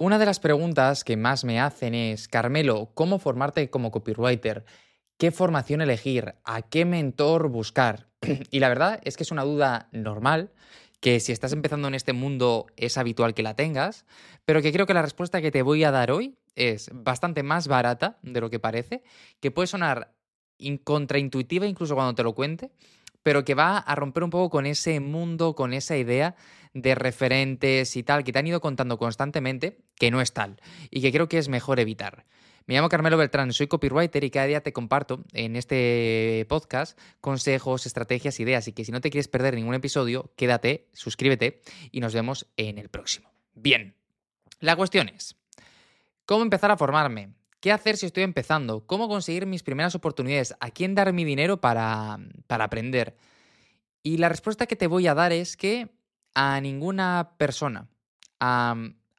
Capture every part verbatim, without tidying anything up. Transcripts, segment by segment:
Una de las preguntas que más me hacen es, Carmelo, ¿cómo formarte como copywriter? ¿Qué formación elegir? ¿A qué mentor buscar? Y la verdad es que es una duda normal, que si estás empezando en este mundo es habitual que la tengas, pero que creo que la respuesta que te voy a dar hoy es bastante más barata de lo que parece, que puede sonar in- contraintuitiva incluso cuando te lo cuente, pero que va a romper un poco con ese mundo, con esa idea de referentes y tal, que te han ido contando constantemente, que no es tal y que creo que es mejor evitar. Me llamo Carmelo Beltrán, soy copywriter y cada día te comparto en este podcast consejos, estrategias, ideas. Y que si no te quieres perder ningún episodio, quédate, suscríbete y nos vemos en el próximo. Bien, la cuestión es, ¿cómo empezar a formarme? ¿Qué hacer si estoy empezando? ¿Cómo conseguir mis primeras oportunidades? ¿A quién dar mi dinero para, para aprender? Y la respuesta que te voy a dar es que a ninguna persona, a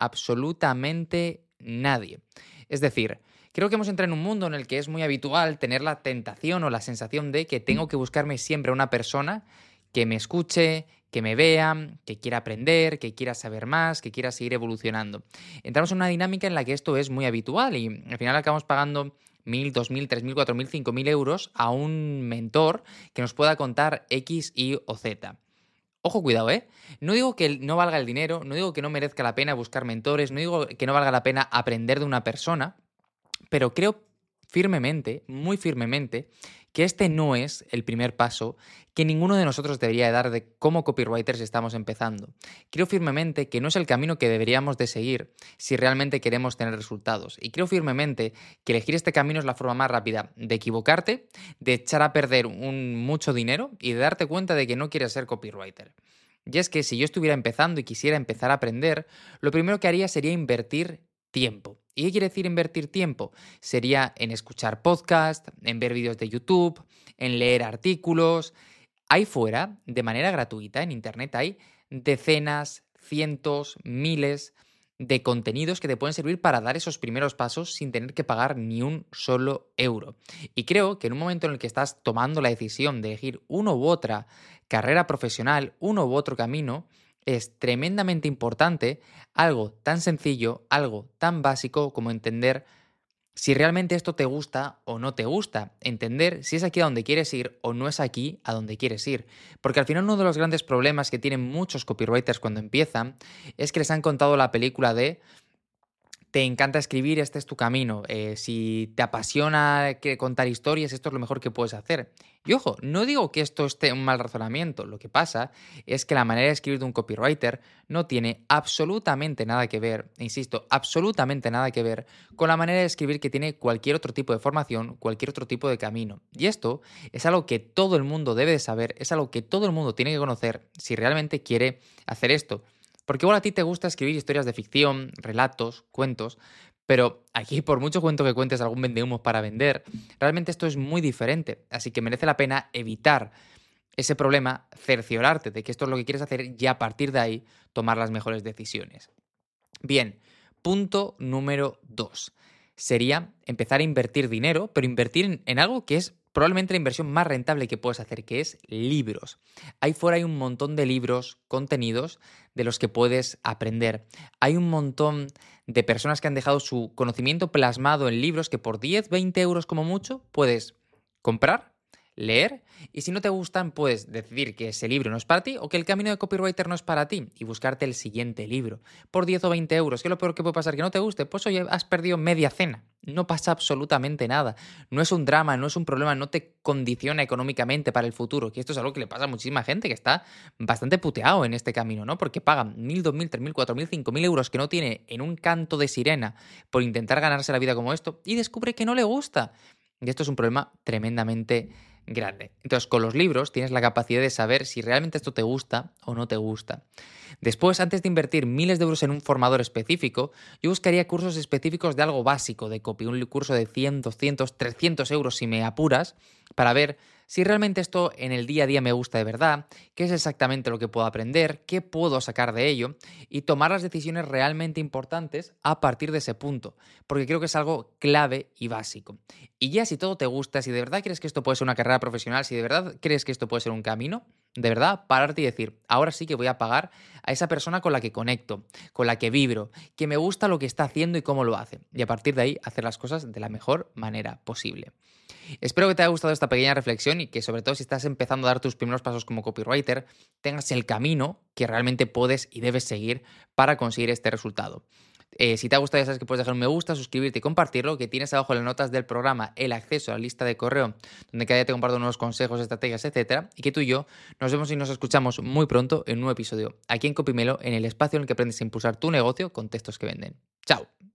absolutamente nadie. Es decir, creo que hemos entrado en un mundo en el que es muy habitual tener la tentación o la sensación de que tengo que buscarme siempre una persona que me escuche, que me vea, que quiera aprender, que quiera saber más, que quiera seguir evolucionando. Entramos en una dinámica en la que esto es muy habitual y al final acabamos pagando mil, dos mil, tres mil, cuatro mil, cinco mil euros a un mentor que nos pueda contar X, Y o Z. Ojo, cuidado, ¿eh? No digo que no valga el dinero, no digo que no merezca la pena buscar mentores, no digo que no valga la pena aprender de una persona, pero creo firmemente, muy firmemente, que este no es el primer paso que ninguno de nosotros debería de dar de cómo copywriters estamos empezando. Creo firmemente que no es el camino que deberíamos de seguir si realmente queremos tener resultados. Y creo firmemente que elegir este camino es la forma más rápida de equivocarte, de echar a perder un, mucho dinero y de darte cuenta de que no quieres ser copywriter. Y es que si yo estuviera empezando y quisiera empezar a aprender, lo primero que haría sería invertir tiempo. ¿Y qué quiere decir invertir tiempo? Sería en escuchar podcasts, en ver vídeos de YouTube, en leer artículos. Ahí fuera, de manera gratuita, en Internet hay decenas, cientos, miles de contenidos que te pueden servir para dar esos primeros pasos sin tener que pagar ni un solo euro. Y creo que en un momento en el que estás tomando la decisión de elegir uno u otra carrera profesional, uno u otro camino, es tremendamente importante algo tan sencillo, algo tan básico como entender si realmente esto te gusta o no te gusta, entender si es aquí a donde quieres ir o no es aquí a donde quieres ir. Porque al final uno de los grandes problemas que tienen muchos copywriters cuando empiezan es que les han contado la película de te encanta escribir, este es tu camino. Eh, si te apasiona que contar historias, esto es lo mejor que puedes hacer. Y ojo, no digo que esto esté un mal razonamiento. Lo que pasa es que la manera de escribir de un copywriter no tiene absolutamente nada que ver, e insisto, absolutamente nada que ver con la manera de escribir que tiene cualquier otro tipo de formación, cualquier otro tipo de camino. Y esto es algo que todo el mundo debe de saber, es algo que todo el mundo tiene que conocer si realmente quiere hacer esto. Porque igual a ti te gusta escribir historias de ficción, relatos, cuentos, pero aquí por mucho cuento que cuentes algún vendehumos para vender, realmente esto es muy diferente. Así que merece la pena evitar ese problema, cerciorarte de que esto es lo que quieres hacer y a partir de ahí tomar las mejores decisiones. Bien, punto número dos. Sería empezar a invertir dinero, pero invertir en, en algo que es probablemente la inversión más rentable que puedes hacer, que es libros. Ahí fuera hay un montón de libros, contenidos de los que puedes aprender. Hay un montón de personas que han dejado su conocimiento plasmado en libros que por diez, veinte euros como mucho puedes comprar, leer, y si no te gustan puedes decidir que ese libro no es para ti o que el camino de copywriter no es para ti y buscarte el siguiente libro por diez o veinte euros. ¿Qué es lo peor que puede pasar? ¿Que no te guste? Pues oye, has perdido media cena. No pasa absolutamente nada. No es un drama, no es un problema, no te condiciona económicamente para el futuro. Que esto es algo que le pasa a muchísima gente que está bastante puteado en este camino, ¿no? Porque pagan mil, dos mil, tres mil, cuatro mil, cinco mil euros que no tiene en un canto de sirena por intentar ganarse la vida como esto y descubre que no le gusta. Y esto es un problema tremendamente grande. Entonces, con los libros tienes la capacidad de saber si realmente esto te gusta o no te gusta. Después, antes de invertir miles de euros en un formador específico, yo buscaría cursos específicos de algo básico de copy, un curso de cien, doscientos, trescientos euros si me apuras, para ver si realmente esto en el día a día me gusta de verdad, qué es exactamente lo que puedo aprender, qué puedo sacar de ello y tomar las decisiones realmente importantes a partir de ese punto, porque creo que es algo clave y básico. Y ya si todo te gusta, si de verdad crees que esto puede ser una carrera profesional, si de verdad crees que esto puede ser un camino, de verdad, pararte y decir, ahora sí que voy a pagar a esa persona con la que conecto, con la que vibro, que me gusta lo que está haciendo y cómo lo hace. Y a partir de ahí, hacer las cosas de la mejor manera posible. Espero que te haya gustado esta pequeña reflexión y que sobre todo si estás empezando a dar tus primeros pasos como copywriter, tengas el camino que realmente puedes y debes seguir para conseguir este resultado. Eh, si te ha gustado, ya sabes que puedes dejar un me gusta, suscribirte y compartirlo, que tienes abajo en las notas del programa el acceso a la lista de correo, donde cada día te comparto nuevos consejos, estrategias, etcétera, y que tú y yo nos vemos y nos escuchamos muy pronto en un nuevo episodio, aquí en Copymelo, en el espacio en el que aprendes a impulsar tu negocio con textos que venden. ¡Chao!